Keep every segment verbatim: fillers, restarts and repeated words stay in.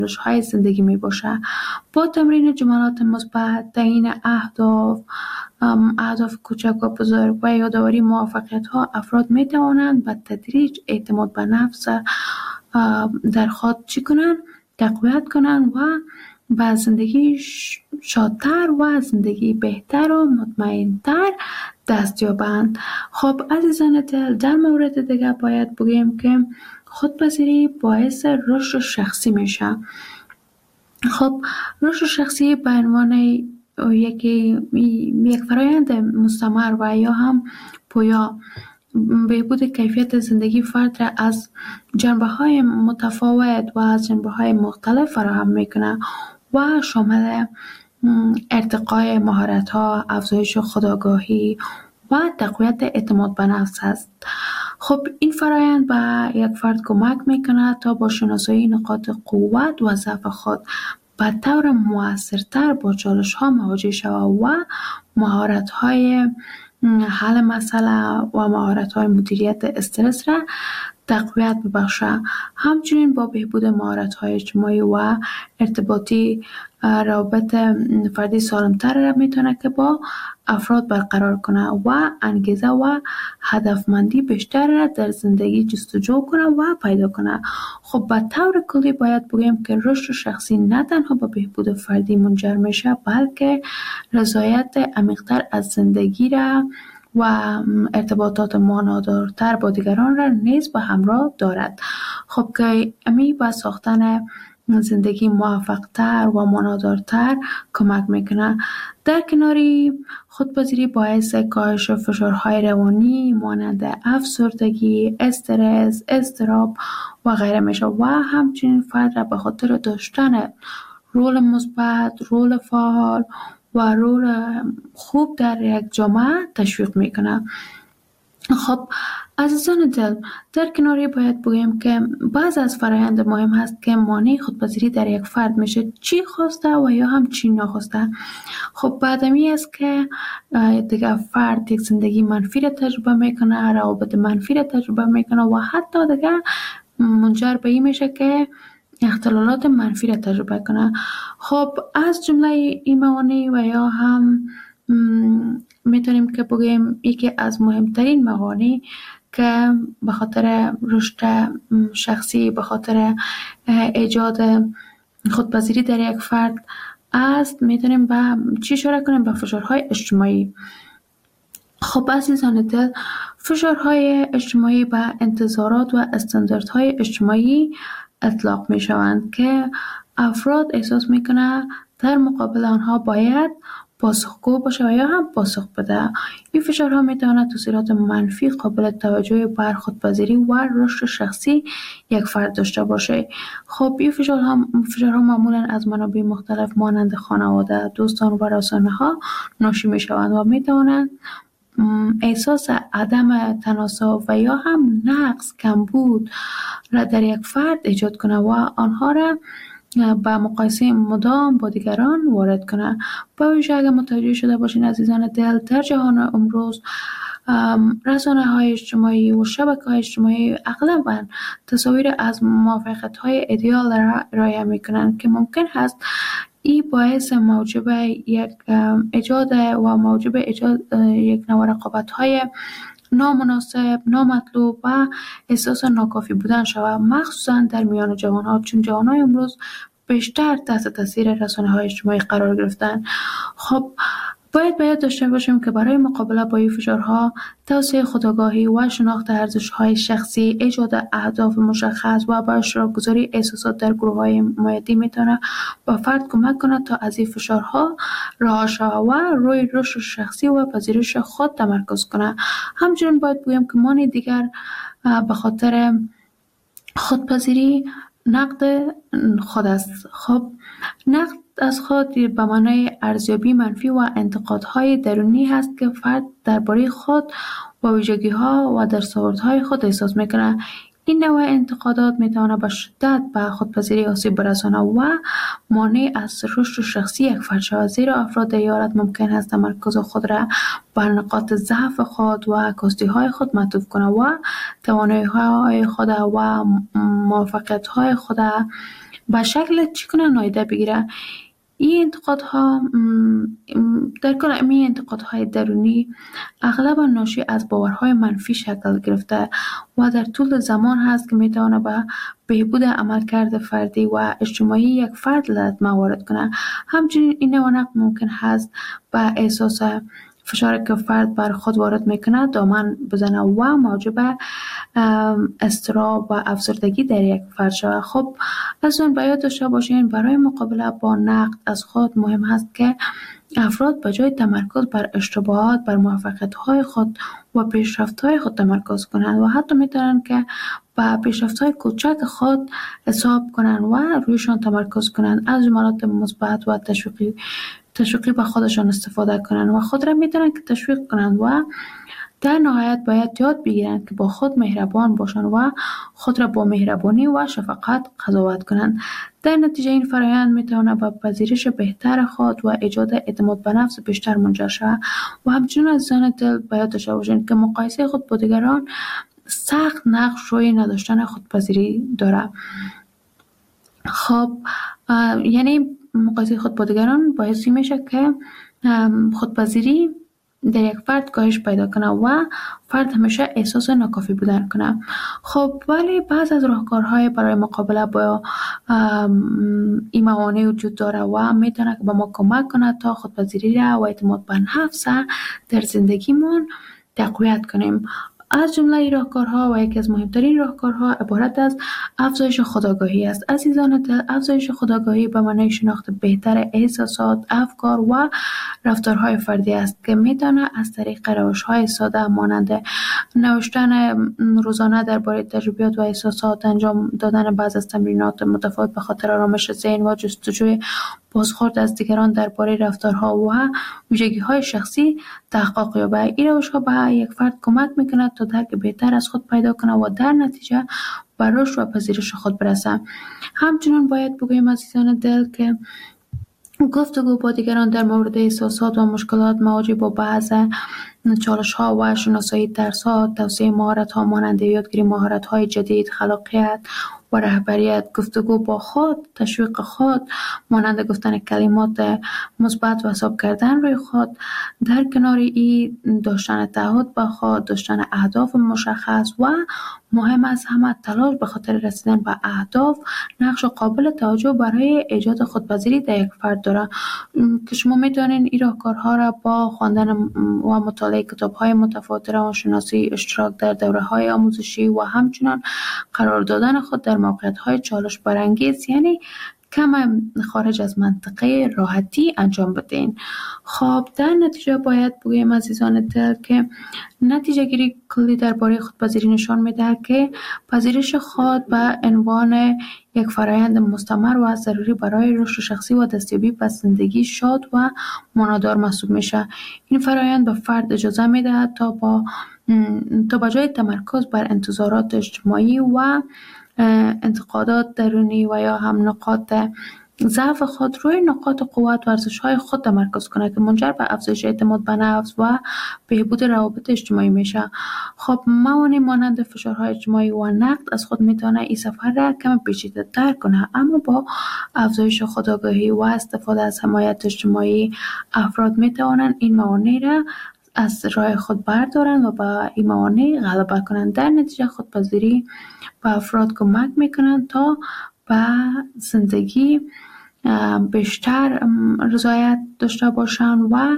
های زندگی می باشه. با تمرین جملات مثبت، تعیین اهداف، اهداف کوچک و بزرگ و یادآوری موفقیت ها، افراد می توانند به تدریج اعتماد به نفس در خود چی کنند؟ تقویت کنند و به زندگی شادتر و زندگی بهتر و مطمئنتر دست یابند. خب عزیزان دل، در مورد دیگه باید بگیم که خودپذیری باعث رشد شخصی میشه. خب رشد شخصی به عنوان یکی یک فرایند مستمر و یا هم پویا بهبود کیفیت زندگی فرد را از جنبه‌های متفاوت و از جنبه‌های مختلف فراهم میکنه و شامل ارتقای مهارت‌ها، افزایش خودآگاهی و تقویت اعتماد به نفس است. خب این فرایند به یک فرد کمک میکنه تا با شناسایی نقاط قوت و ضعف خود به طور مؤثرتر با چالش‌ها مواجه شود و مهارت‌های حل مسئله و مهارت‌های مدیریت استرس را تقویت ببخشه. همچنین با بهبود مهارت‌های اجتماعی و ارتباطی روابط فردی سالمتر را میتونه که با افراد برقرار کنه و انگیزه و هدفمندی بیشتر را در زندگی جستجو کنه و پیدا کنه. خب به طور کلی باید بگیم که رشد شخصی نه تنها به بهبود فردی منجر میشه، بلکه رضایت عمیق‌تر از زندگی را و ارتباطات معنادارتر با دیگران را نیز به همراه دارد. خب که امی به ساختن زندگی موفق‌تر و معنادارتر کمک میکنه. در کناری خودپذیری باعث کاهش فشارهای روانی مانند افسردگی، استرس، اضطراب و غیره میشه و همچنین فرد را به خاطر داشتن رول مثبت، رول فعال و رول خوب در یک جامعه تشویق میکنه. خب عزیزان دل، در کناری باید بگیم که بعض از فرایند مهم هست که مانع خودپذیری در یک فرد میشه، چی خواسته و یا هم چی نخواسته. خب بعدمی است که دیگه فرد یک زندگی منفی را تجربه میکنه، روابط منفی را تجربه میکنه و حتی دیگه منجر به این میشه که اختلالات منفی را تجربه کنه. خب از جمله این موانع و یا هم میتونیم که بگیم یکی از مهمترین موانع که به خاطر رشد شخصی، به خاطر ایجاد خودپذیری در یک فرد است، میتونیم به چی اشاره کنیم؟ به فشارهای اجتماعی. خب عزیزان دل، فشارهای اجتماعی به انتظارات و استانداردهای اجتماعی اطلاق می شوند که افراد احساس می کنند در مقابل آنها باید پاسخگو باشه و یا هم پاسخ بده. این فشارها می تواند تاثیرات منفی قابل توجه بر خودپذیری و رشد شخصی یک فرد داشته باشه. خب این فشارها فشارها معمولا از منابع مختلف مانند خانواده، دوستان و رسانه ها ناشی می شوند و می توانند احساس عدم تناسب و یا هم نقص، کمبود را در یک فرد ایجاد کنه و آنها را با مقایسه مدام با دیگران وارد کنه. با ویژه اگر متوجه شده باشین عزیزان دل، در جهان امروز رسانه های اجتماعی و شبکه های اجتماعی اغلبا تصاویر از موفقیت های ایدئال را ارائه میکنند که ممکن هست این باعث موجب یک ایجاد و موجب ایجاد یک نوع رقابت‌های نامناسب، نامطلوب و احساس ناکافی بودن شود، مخصوصا در میان جوان‌ها، چون جوان‌های امروز بیشتر تحت تاثیر رسانه‌های اجتماعی قرار گرفتن. خب باید باید داشته باشیم که برای مقابله با این فشارها توسعه خودآگاهی و شناخت ارزش‌های شخصی، ایجاد اهداف مشخص و با اشتراک گذاری احساسات در گروه‌های حمایتی میتونه با فرد کمک کنه تا از این فشارها رها شود و روی رشد شخصی و پذیرش خود تمرکز کنه. همچنین باید بگویم که مانع دیگر به خاطر خودپذیری نقد خود است. خب نقد از خود به معنای ارزیابی منفی و انتقادهای درونی هست که فرد درباره خود و ویژگی‌ها و دستاوردهای خود احساس میکنه. این نوع انتقادات میتونه به شدت به خودپذیری آسیب برسانه و مانع از رشد شخصی یک فرد شود، زیرا افراد در این حالت ممکن است تمرکز خود را بر نقاط ضعف خود و کاستی‌های خود معطوف کنه و توانایی‌های خود و موفقیت‌های خود به شکل چی کنه نایده بگیره. این انتقادها در کل می انتقادهای درونی اغلب ناشی از باورهای منفی شکل گرفته و در طول زمان هست که می تواند به بهبود عملکرد فردی و اجتماعی یک فرد لازمه وارد کنه. همچنین این نوانق ممکن هست به احساس فشاری که فرد بر خود وارد میکنه دامن بزنه و موجب اضطراب و افسردگی در یک فرد شود. خب از اون باید داشته باشین برای مقابله با نقد از خود مهم هست که افراد به جای تمرکز بر اشتباهات بر موفقیت‌های خود و پیشرفت‌های خود تمرکز کنند و حتی میتونن که به پیشرفت‌های کوچک خود حساب کنند و رویشان تمرکز کنند، از جملات مثبت و تشویقی تشویقی به خودشان استفاده کنند و خود را میتونن که تشویق کنند و در نهایت باید یاد بگیرند که با خود مهربان باشند و خود را با مهربانی و شفقت قضاوت کنند. در نتیجه این فرآیند میتواند به پذیرش بهتر خود و ایجاد اعتماد به نفس بیشتر منجر شود. و همچنین عزیزان دل باید داشته باشند که مقایسه خود با دیگران سخت نقش روی نداشتن خودپذیری داره. خب یعنی مقایسه خود با دیگران باعث میشه که خودپذیری در یک فرد کاهش پیدا کنه و فرد همیشه احساس ناکافی بودن کنه. خب ولی بعض از راهکارهای برای مقابله با این موانع وجود داره و میتونه که به ما کمک کنه تا خودپذیری را و اعتماد به نفس در زندگیمون تقویت کنیم. از جمله این راهکارها و یکی از مهمترین راهکارها عبارت از افزایش خودآگاهی است. عزیزان دل، افزایش خودآگاهی به معنای شناخت بهتر احساسات، افکار و رفتارهای فردی است که میتونه از طریق روش‌های ساده مانند نوشتن روزانه درباره تجربیات و احساسات، انجام دادن بعض از تمرینات متفاوت به خاطر آرامش ذهن و جستجوی بازخورد از دیگران درباره رفتارها و ویژگی‌های شخصی تحقق یابد. این روش‌ها به یک فرد کمک می‌کند تا درک بهتر از خود پیدا کنه و در نتیجه به رشد و پذیرش خود برسه. همچنین باید بگویم عزیزان دل که گفتگو با دیگران در مورد احساسات و مشکلات مواجه با بعض چالش‌ها و شناسایی ترس‌ها، توسعه مهارت‌ها مانند یادگیری مهارت‌های جدید، خلاقیت و رهبریت، گفتگو با خود، تشویق خود مانند گفتن کلمات مثبت و حساب کردن روی خود، در کنار این داشتن تعهد با خود، داشتن اهداف مشخص و مهم از همه تلاش به خاطر رسیدن به اهداف نقش قابل توجه برای ایجاد خودپذیری در یک فرد داره که شما میتونین این راهکارها را با خواندن و مطالعه کتاب‌های متفاوت، روانشناسی، اشتراک در دوره‌های آموزشی و همچنین قرار دادن خود در موقعیت‌های چالش برانگیز یعنی کم خارج از منطقه راحتی انجام بدین. خب در نتیجه باید بگویم عزیزان دل که نتیجه گیری کلی درباره خودپذیری نشان میده که پذیرش خود به عنوان یک فرآیند مستمر و ضروری برای رشد شخصی و دستیابی به زندگی شاد و معنادار محسوب میشه. این فرآیند به فرد اجازه میده تا با تا به جای تمرکز بر انتظارات اجتماعی و انتقادات درونی و یا هم نقاط ضعف خود روی نقاط قوت و ارزش‌های خود تمرکز کنه که منجر به افزایش اعتماد به نفس و بهبود روابط اجتماعی میشه. خب موانع مانند فشارهای اجتماعی و نقد از خود میتونه این سفر را کم پیچیده‌تر کنه، اما با افزایش خودآگاهی و استفاده از حمایت اجتماعی افراد میتوانند این موانع را از راه خود بردارند و با این موانع غلبه کنند. در نتیجه خودپذیری به افراد کمک میکنند تا به زندگی بیشتر رضایت داشته باشند و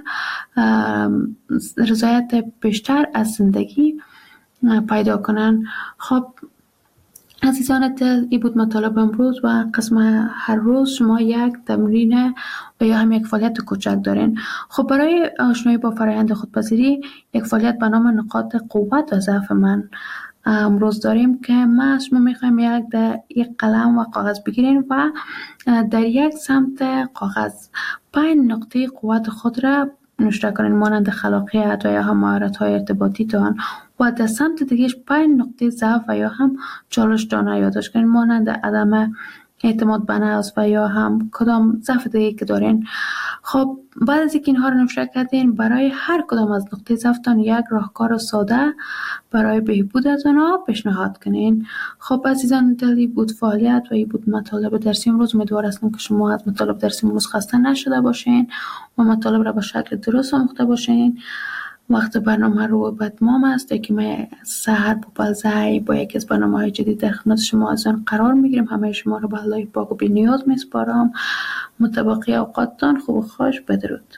رضایت بیشتر از زندگی پیدا کنند. خب عزیزان دل، این بود مطالب امروز و قسم هر روز شما یک تمرین و یا هم یک فعالیت کوچک دارین. خب برای آشنایی با فرآیند خودپذیری یک فعالیت به نام نقاط قوت و ضعف من امروز داریم که ما از شما میخوایم یک در یک قلم و کاغذ بگیرین و در یک سمت کاغذ پنج نقطه قوت خود را نوشته کنین مانند خلاقیت و یا هم مهارت‌های ارتباطی تان و در سمت دیگهش پنج نقطه ضعف و یا هم چالش تان را یادداشت کنین مانند عدم اعتماد به نفس و یا هم کدام ضعف دیگه که دارین. خب بعد از اینکه اینها رو نوشته کردین، برای هر کدام از نقطه ضعفتان یک راهکار ساده برای بهبود از آنها پیشنهاد کنین. خب عزیزان دلی بود فعالیت و این بود مطالب درسی امروز. امیدوار هستم که شما از مطالب درسی امروز خسته نشده باشین و مطالب را به شکل درست آموخته باشین. وقت برنامه رو به اتمام است که من سحر بوپلزی با یکی از برنامه‌های جدید در خدمت شما از آن قرار میگیرم. همه شما رو به الله پاک و بی‌نیاز میسپارم. متبقی اوقاتتان خوب و خوش. بدرود.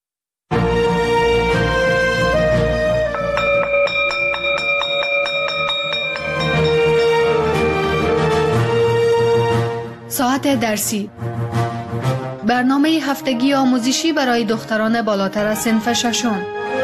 ساعت درسی، برنامه هفتگی آموزشی برای دختران بالاتر از صنف ششم.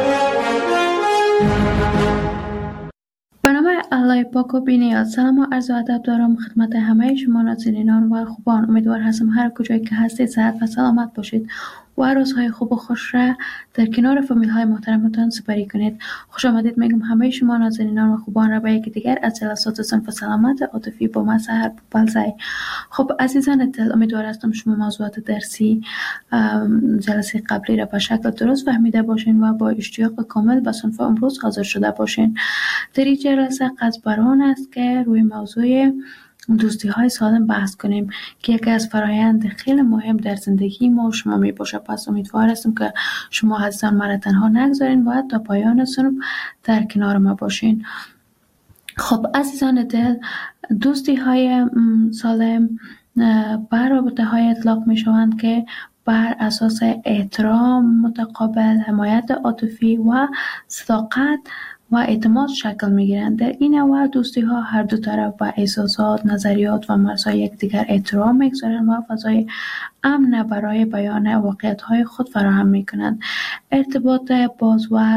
برنامه الله پاک و بی‌نیاز. سلام و عرض ادب دارم خدمت همه شما نازنینان و خوبان. امیدوار هستم هر کجایی که هستید صحت و سلامت باشید و روزهای خوب و خوش را در کنار فامیل های محترمتان سپری کنید. خوش آمدید میگم همه شما نازنینان و خوبان را به یکی دیگر از جلسات صنف سلامت عاطفی با من سحر بوپلزی. خب عزیزان دل، امیدوار هستم شما موضوعات درسی جلسه قبلی را به شکل درست فهمیده باشین و با اشتیاق کامل به صنف امروز حاضر شده باشین. در این جلسه قصد بر آن است که روی موضوع دوستی های سالم بحث کنیم که یکی از فرایند خیلی مهم در زندگی ما و شما می باشه. پس امیدوار هستم که شما عزیزان مرا تنها نگذارین و تا پایان صنف در کنار ما باشین. خب عزیزان دل، دوستی های سالم بر رابطه های اطلاق می شوند که بر اساس احترام متقابل، حمایت عاطفی و صداقت و اعتماد شکل می‌گیرند. در این نوع دوستی ها هر دو طرف به احساسات، نظریات و مرزهای یکدیگر احترام می‌گذارند و فضای امن برای بیان واقعیت‌های خود فراهم می‌کنند. ارتباط باز و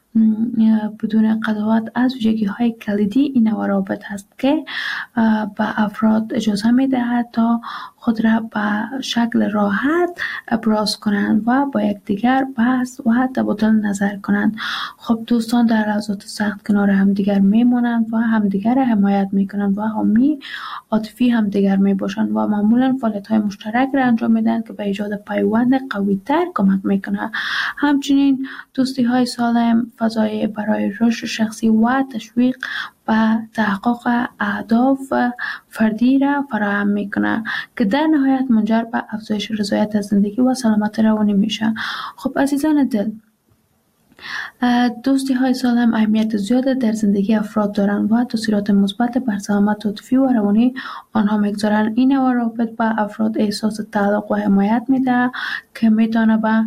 بدون قضاوت از ویژگی‌های کلیدی این نوع روابط است که به افراد اجازه می‌دهد تا خود را به شکل راحت ابراز کنند و با یکدیگر بحث و تبادل نظر کنند. خب دوستان در لحظات سخت کنار همدیگر میمانند و همدیگر را حمایت میکنند و حامی عاطفی همدیگر میباشند و معمولا فعالیت‌های مشترک را انجام میدن که به ایجاد پیوند قوی‌تر کمک میکنه. همچنین دوستی‌های سالم فضای برای رشد شخصی و تشویق و تحقق اهداف فردی را فراهم میکنه که در نهایت منجر به افزایش رضایت از زندگی و سلامت روانی میشه. خب عزیزان دل، دوستی های سالم اهمیت زیاد در زندگی افراد دارند و تاثیرات مثبت بر سلامت عاطفی و روانی آنها میگذارند. این نوع روابط به افراد احساس تعلق و حمایت میده که میتونه به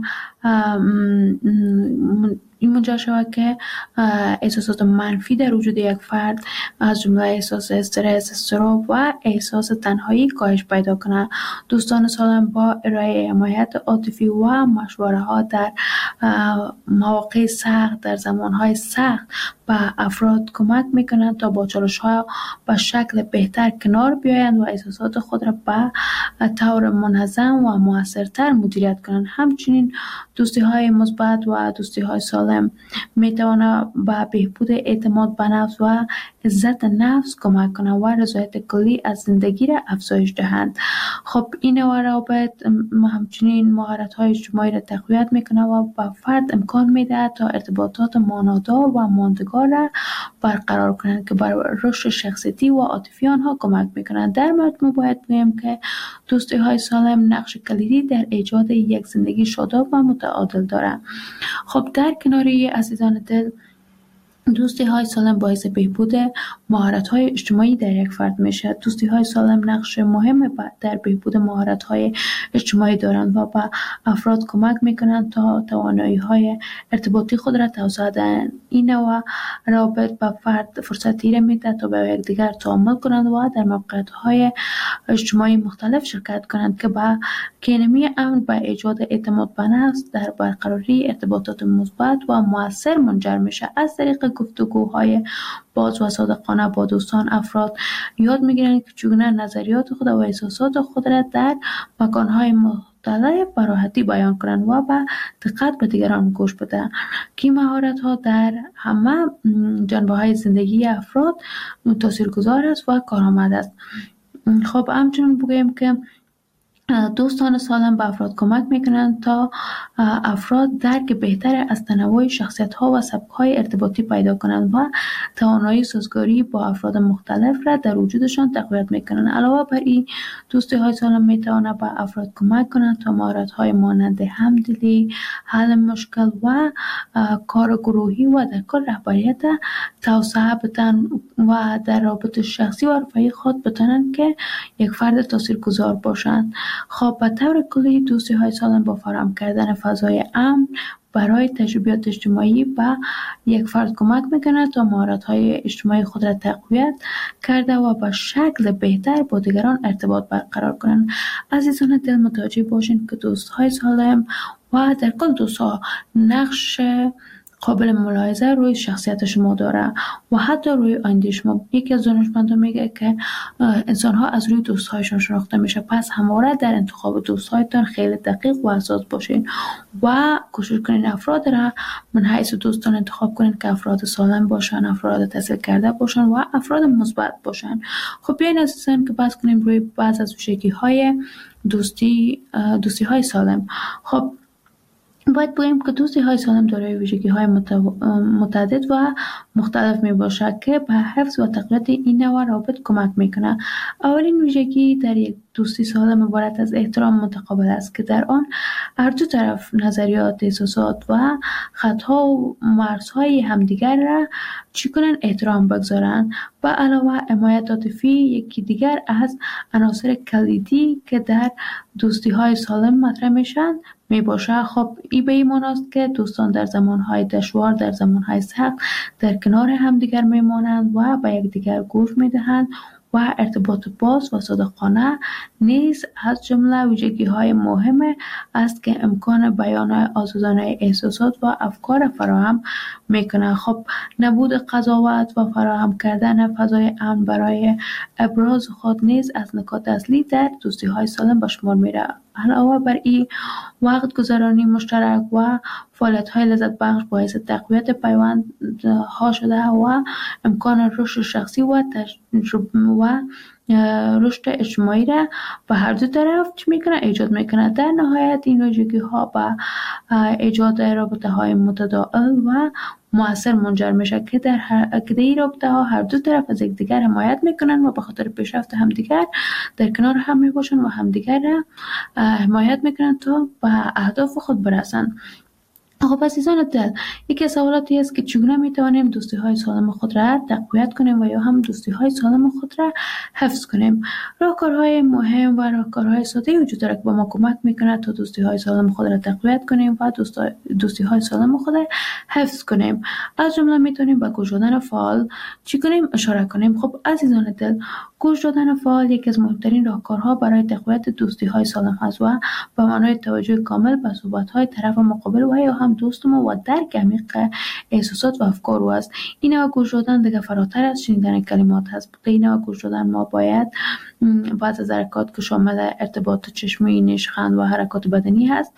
این منجر شود که احساسات منفی در وجود یک فرد از جمله احساس استرس، اضطراب و احساس تنهایی کاهش پیدا کنه. دوستان سالم با ارائه حمایت عاطفی و مشوره ها در مواقع سخت، در زمانهای سخت به افراد کمک میکنند تا با چالش ها به شکل بهتر کنار بیایند و احساسات خود را به طور منظم و موثرتر مدیریت کنند. همچنین دوستی های مثبت و دوستی های سالم میتواند به بهبود اعتماد به نفس و عزت نفس کمک کنند و رضایت کلی از زندگی را افزایش دهند. خب این نوع روابط همچنین مهارت های اجتماعی را تقویت میکنه و به فرد امکان میده تا ارتباطات معنادار و ماندگار را برقرار کنند که بر رشد شخصیتی و عاطفی آنها کمک میکنند. در مجموع باید بگویم که دوستی های سالم نقش کلیدی در ایجاد یک زندگی شاداب و متعادل دارند. خب در کناری عزیزان دل، دوستی های سالم باعث بهبود مهارت های اجتماعی در یک فرد میشه. دوستی های سالم نقش مهم در بهبود مهارت های اجتماعی دارند و به افراد کمک میکنند تا توانایی های ارتباطی خود را توسعه دهند. این نوع روابط به فرد فرصتی را میده تا به یکدیگر تعامل کنند و در موقعیت های اجتماعی مختلف شرکت کنند که به کینمی امن به ایجاد اعتماد به نفس در برقراری ارتباطات مثبت و مؤثر منجر میشه. از طریق گفتگوهای باز و صادقانه با دوستان افراد یاد میگیرند که چگونه نظریات خود و احساسات خود را در مکانهای مختلف به راحتی بیان کنند و با دقت به دیگران گوش بدهند که این مهارت ها در همه جنبه های زندگی افراد تاثیرگذار است و کارآمد است. خب همچنین بگویم که دوستان سالم به افراد کمک میکنند تا افراد درک بهتر از تنوع شخصیت ها و سبک های ارتباطی پیدا کنند و توانایی سازگاری با افراد مختلف را در وجودشان تقویت میکنند. علاوه بر این، دوستی های سالم میتواند به افراد کمک کنند تا مهارت های مانند همدلی، حل مشکل و کار گروهی و در کل رهبریت توسعه بدن و در رابطه شخصی و رفاهی خود بتوانند که یک فرد تاثیرگذار باشند. خب به طور کلی دوستی های سالم با فراهم کردن فضای امن برای تجربیات اجتماعی به یک فرد کمک میکند تا مهارت های اجتماعی خود را تقویت کرده و به شکل بهتر با دیگران ارتباط برقرار کنند. عزیزان دل، متوجه باشین که دوست های سالم و در کل دوست ها نقش قابل ملاحظه روی شخصیت شما داره و حتی روی آینده شما. یکی از دانشمندان میگه که انسان ها از روی دوست هایشان شناخته میشه، پس همواره در انتخاب دوست هایتان خیلی دقیق و حساس باشین و کوشش کنین افراد را من حیث دوستان انتخاب کنین که افراد سالم باشن، افراد تحصیل کرده باشن و افراد مثبت باشن. خب بیاین عزیزان که بحث کنیم روی بعض از ویژگی های دوستی دوستی های سالم. خب باید بگوییم که دوستی های سالم دارای ویژگی های متعدد و مختلف می باشد که به حفظ و تقویت این نوع روابط کمک می کنه. اولین ویژگی در یک دوستی سالم عبارت از احترام متقابل است که در آن هر دو طرف نظریات، احساسات و خطها و مرزهای همدیگر را چی کنن احترام بگذارن. و علاوه حمایت عاطفی یکی دیگر از عناصر کلیدی که در دوستی های سالم مطرح میشن می باشه. خب این به این معناست که دوستان در زمانهای دشوار، در زمانهای سخت در کنار همدیگر میمانند و به یکدیگر گوش میدهند و ارتباط باز و صادقانه نیز از جمله ویژگی های مهم است که امکان بیان آزادانه احساسات و افکار فراهم میکنه. خب نبود قضاوت و فراهم کردن فضای امن برای ابراز خود نیز از نکات اصلی در دوستی های سالم به شمار میره. علاوه بر این، وقت گذرانی مشترک و فعالیت های لذت بخش باعث تقویت پیوند ها شده و امکان رشد شخصی و تجربه و رشد اجتماعی را به هر دو طرف چی میکنه ایجاد میکنه. در نهایت این ویژگی ها به ایجاد رابطه های متداول و مؤثر منجر میشه که در هر که در این رابطه ها هر دو طرف از یکدیگر حمایت میکنن و به خاطر پیشرفت همدیگر در کنار هم میباشن و همدیگر را حمایت میکنن تا به اهداف خود برسن. خب عزیزان دل، یکی از سوالاتی است که چگونه میتوانیم دوستی های سالم خود را تقویت کنیم و یا هم دوستی های سالم خود را حفظ کنیم. راهکارهای مهم و راهکارهای ساده وجود دارد که به ما کمک میکنه تا دوستی های سالم خود را تقویت کنیم و دوستی های سالم خود را حفظ کنیم. از جمله میتونیم به گوش دادن فعال چی کنیم اشاره کنیم. خب عزیزان دل، گوش دادن فعال یکی از مهمترین راهکارها برای تقویت دوستی های سالم است و به معنای توجه کامل به صحبت های طرف مقابل و یا هم دوست ما و درک عمیق احساسات و افکار او است. این نوع گوش دادن دیگه فراتر از شنیدن کلمات هست. این نوع گوش دادن ما باید بعض از حرکات که شامل ارتباط چشمی، نشخند و حرکات بدنی هست،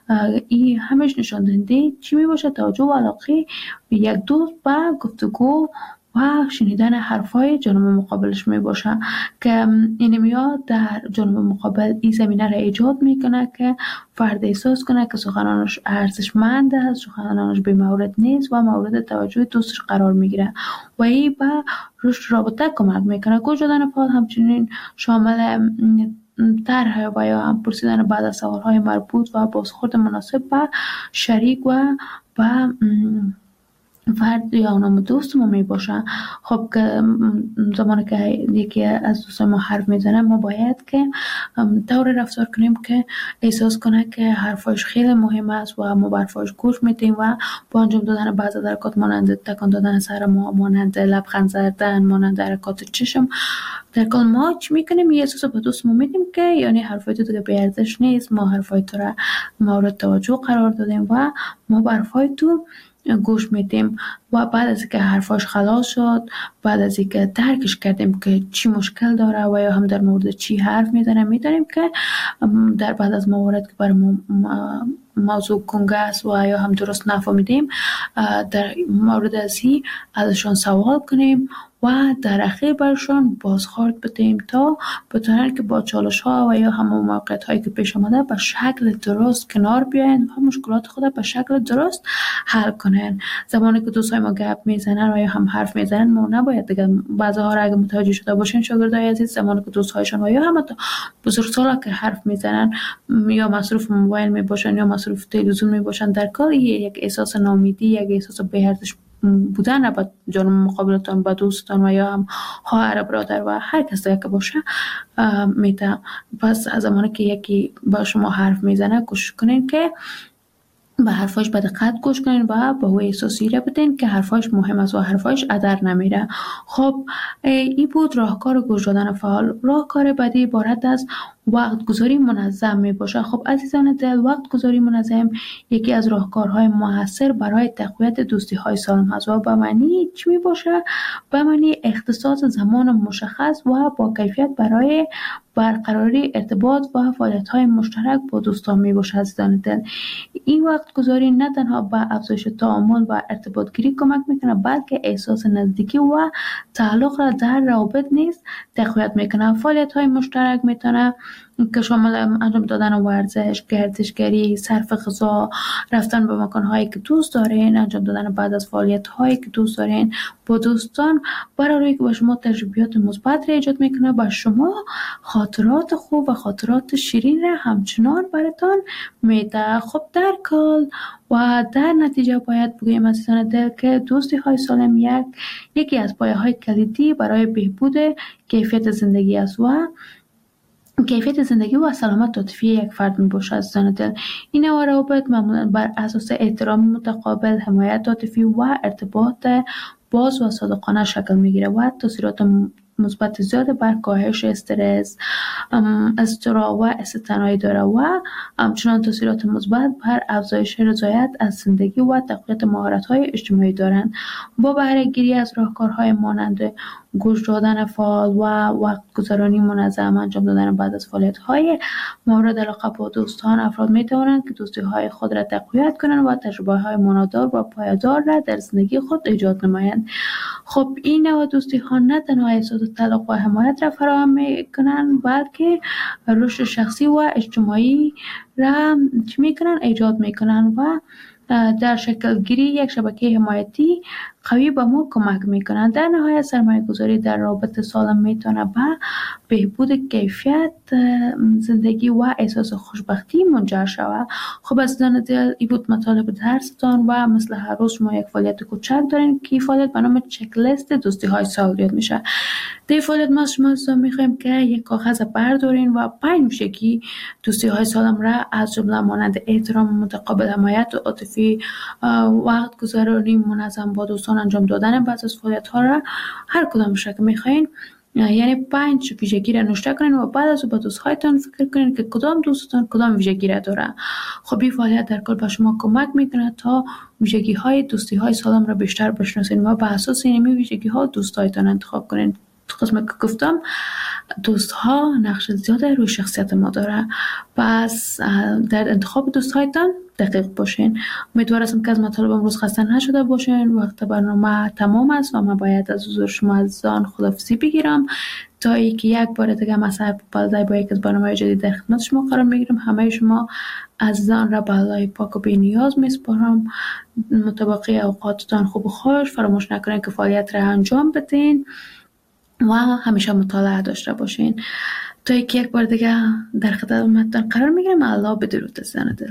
این همش نشان دهنده چی می باشه؟ توجه و علاقه یک دوست به گفتگو و شنیدن حرفای جانب مقابلش می باشه که این میاد در جانب مقابل این زمینه را ایجاد میکنه که فرد احساس کنه که سخنانش ارزشمند است، سخنانش بی مورد نیست و مورد توجه دوستش قرار میگیره و این به رشد رابطه کمک میکنه. گوش دادن فعال همچنین شامل طرح و یا هم پرسیدن بعد از سوالهای مربوط و بازخورد مناسب به شریک و به فرد یا نام دوست ما می باشه. خب که زمانی که یکی از دوستان ما حرف میزنه ما باید که طور رفتار کنیم که احساس کنه که حرفاش خیلی مهم است و ما به حرفاش گوش میدیم و با انجام دادن بعضی از حرکات مانند تکان دادن سر ما، مانند لبخند زدن، مانند حرکات چشم، در کل ما چی میکنیم؟ یه احساس به دوست ما میدیم که یعنی حرفای تو دیگه بی ارزش نیست، ما حرفای تو را مورد توجه قرار دادیم و ما به حرفای تو گوش میدیم و بعد از که حرفاش خلاص شد بعد از اینکه درکش کردیم که چی مشکل داره و یا هم در مورد چی حرف میزنه، میدونیم که در بعد از موارد که برای ما موضوع گنگه است و یا هم درست نفهمیدیم، در مورد ازی ازشان سوال کنیم و در اخیر برشان بازخورد بدیم تا بتونن که با چالش ها و یا همون موقعیت هایی که پیش آمده به شکل درست کنار بیاین و مشکلات خود به شکل درست حل کنن. زمانی که دوستای ما گپ میزنن و یا هم حرف میزنن، ما نباید دیگه بعضی ها را اگه متوجه شده باشین شاگردای عزیز، زمانی که دوستایشان و یا هم بزرگسالا که حرف میزنن یا مصروف موبایل میباشن یا مصروف تلویزیون میباشن، در کل یک احساس ناامیدی، یک احساس بی‌ارزش بودن با جان مقابلتان، با دوستان و یا هم خواهر برادر و هر کس دیگه که باشه میته. پس از زمانی که یکی با شما حرف میزنه، کوشش کنین که به حرفاش به دقت گوش کنین و به او احساسی را بدین که حرفاش مهم است و حرفاش ادر نمیره. خب این بود راهکار گوش دادن فعال. راهکار بعدی عبارت از وقت گذاری منظم می باشه. خب عزیزان دل، وقت گذاری منظم یکی از راهکارهای موثر برای تقویت دوستی های سالم هست و به معنی چی می باشه؟ به معنی اختصاص زمان مشخص و با کیفیت برای برقراری ارتباط و فعالیت های مشترک با دوستان می باشه. عزیزان دل، این وقت گذاری نه تنها به افزایش تعامل و ارتباط گیری کمک میکنه، بلکه احساس نزدیکی و تعلق را در روابط نیز تقویت میکنه. فعالیت های مشترک میتونه که شامل انجام دادن ورزش، گردشگری، صرف غذا، رفتن به مکان‌هایی که دوست دارین، انجام دادن بعد از فعالیت‌هایی که دوست دارین با دوستان، برای که به شما تجربیات مثبت را ایجاد میکنه، با شما خاطرات خوب و خاطرات شیرین را همچنان براتون میده. خب در کل و در نتیجه باید بگویم عزیزان دل که دوستی های سالم یک یکی از پایه های کلیدی برای بهبود کیفیت زندگی است و کیفیت زندگی و سلامت عاطفی یک فرد می باشد. عزیزان دل، این نوع روابط معمولا بر اساس احترام متقابل، حمایت عاطفی و ارتباط باز و صادقانه شکل می گیره و تاثیرات مثبت زیاد بر کاهش استرس، اضطراب و استثنایی داره و همچنان تاثیرات مثبت بر افزایش رضایت از زندگی و تقویت مهارت‌های اجتماعی دارند. با بهره گیری از راهکارهای مانند گوش دادن فعال و وقت گذرانی منظم، انجام دادن بعد از فعالیت‌های مورد علاقه با دوستان، افراد می‌توانند که دوستی‌های خود را تقویت کنند و تجربه‌های معنادار و پایدار را در زندگی خود ایجاد نمایند. خب این نوع دوستی‌ها نه تنها احساس تعلق و حمایت را فراهم می‌کنند، بلکه رشد شخصی و اجتماعی را چی می‌کنند؟ ایجاد می‌کنند و در شکل گیری یک شبکه حمایتی قوی به ما کمک میکنند. در نهایت سرمایه گذاری در رابطه سالم میتونه به بهبود کیفیت زندگی و احساس خوشبختی منجر شود. خب عزیزان دل، این بود مطالب درستان و مثل هر روز ما یک فعالیت کوچک داریم که فعالیت به نام چک لیست دوستی های سال یاد میشه. در فعالیت ما شما میخوایم که یک کاغذ بردارین و پنج میشگی دوستی های سالم را از جمله مانند احترام متقابل، حمایت عاطفی، وقت گذرانی منظم با دوستان، انجام دادن بعض از فعالیت ها را هر کدامش را که میخواین، یعنی پنج ویژگی را نوشته کنین و بعد از او با دوستهایتان فکر کنین که کدام دوستتان کدام ویژگی را داره. خب این فعالیت در کل به شما کمک میکنه تا ویژگی های دوستی های سالم را بیشتر بشناسین و به اساس این ویژگی ها دوستهایتان انتخاب کنین. قسمت که گفتم دوست ها نقش زیاده روی شخصیت ما داره، پس در انتخاب دوست هایتان دقیق باشین. امیدوارم که از مطالب امروز خسته نشده باشین. وقت برنامه تمام است و من باید از حضور شما عزیزان خداحافظی بگیرم تا اینکه یک بار دیگه مساعد پالدای با یک از برنامه جدید در خدمت شما قرار میگیرم. همه شما عزیزان را به الله پاک و بی نیاز میسپارم. مطابق اوقاتتان خوب و خوش، فراموش نکنین که فعالیت را انجام بدین و همیشه مطالعه داشته باشین. تا یک یک بار دیگه در خدمتتان قرار میگیرم. الله بدرود عزیزان دل.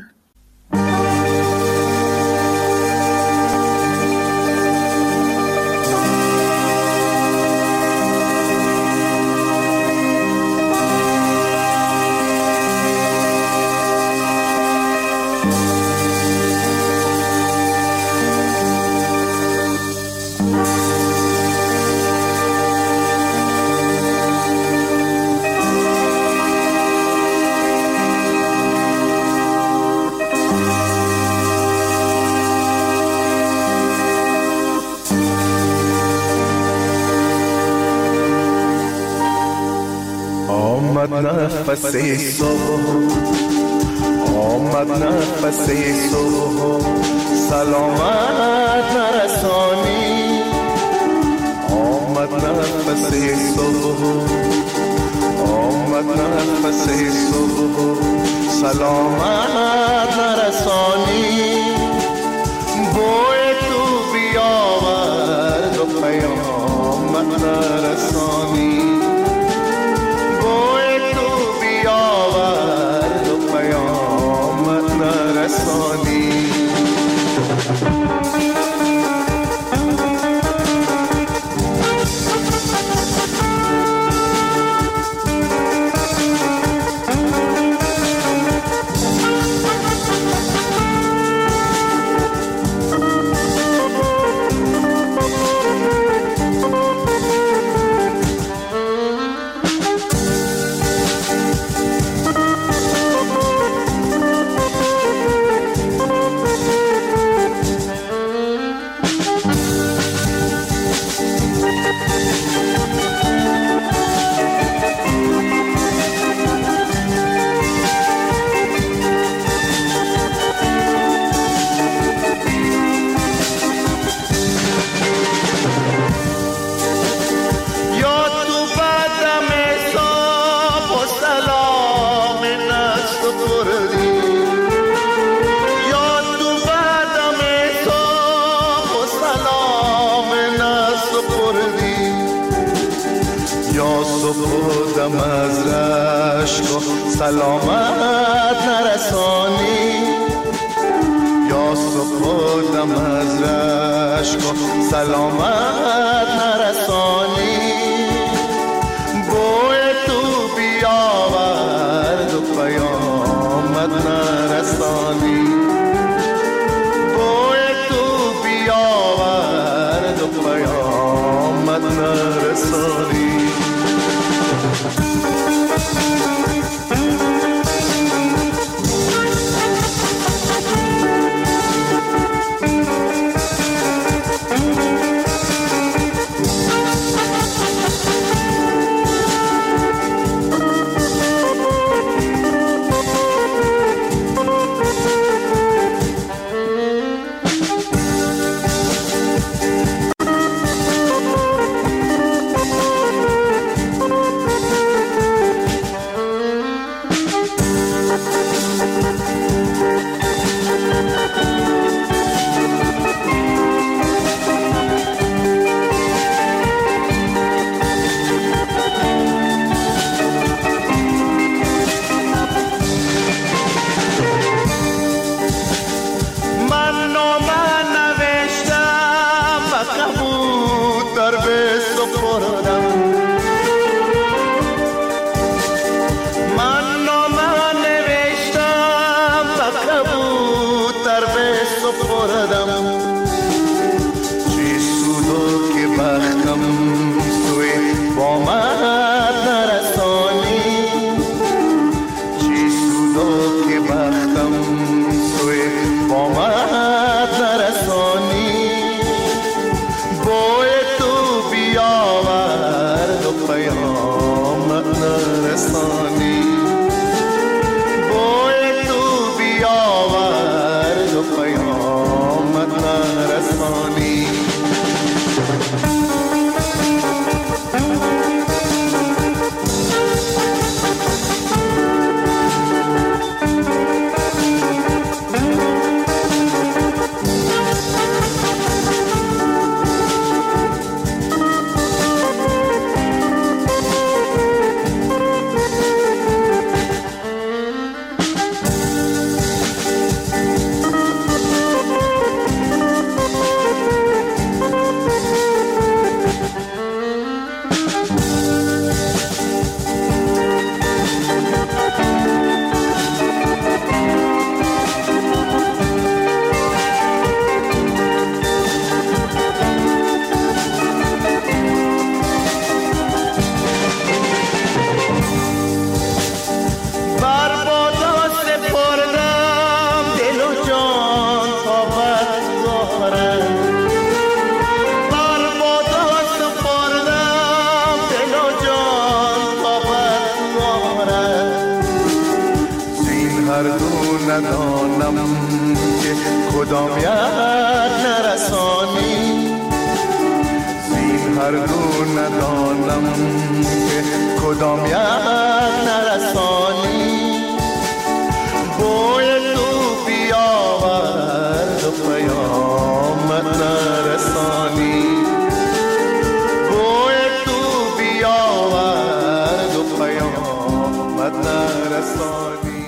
نفس صبح، آمد نفس صبح، سلامت نرسانی. آمد نفس صبح، آمد نفس صبح، سلامت نرسانی. بوی تو بیاورد و پیامت نرسانی. بوی تو بیاورد و پیامت نرسانی. خودم از رشک و سلامت نرسانی. یا خودم از رشک و سلامت نرسانی. بوی تو بیاورد و پیامت نرسانی. بوی تو بیاورد و پیامت نرسانی. بوی تو بیاورد و پیامت نرسانی. هر دو ندانم که کدام یک نرسانی، زین هر دو ندانم که کدام یک نرسانی.